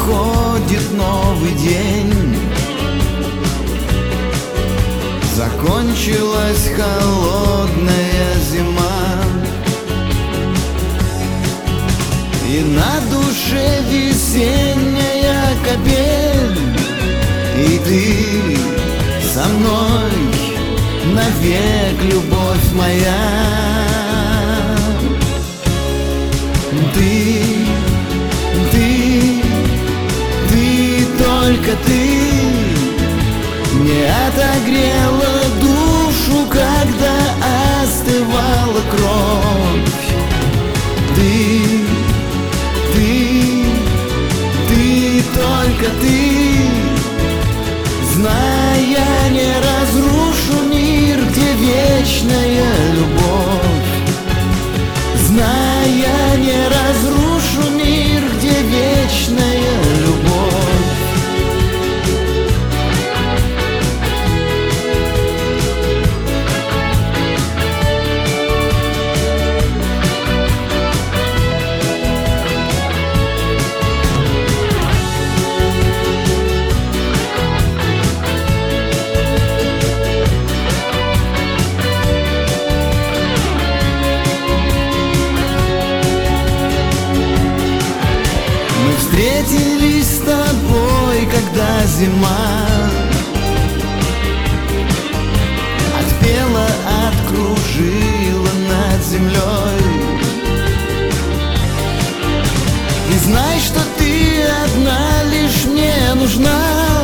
приходит новый день. Закончилась холодная зима, и на душе весенняя капель. И ты со мной навек, любовь моя. Только ты не отогрела душу, когда остывала кровь. Только ты, зная, не разрушу мир, где вечная любовь. Зная, не разрушу мир, где вечная любовь. Встретились с тобой, когда зима отпела, откружила над землей. И знай, что ты одна лишь мне нужна.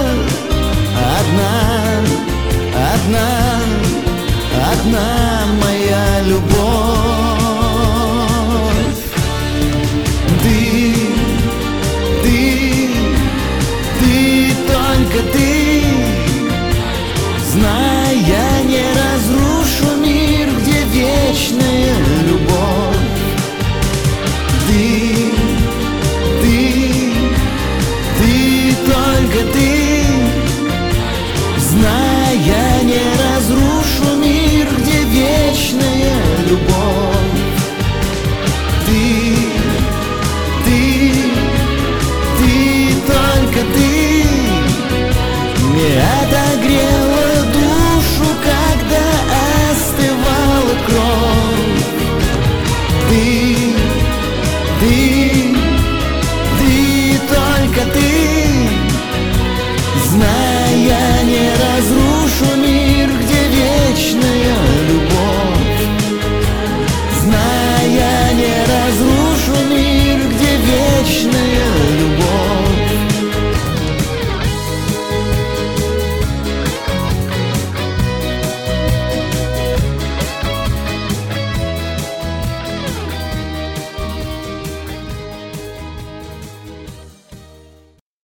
Одна моя любовь. Только ты, зная, не разрушу мир, где вечная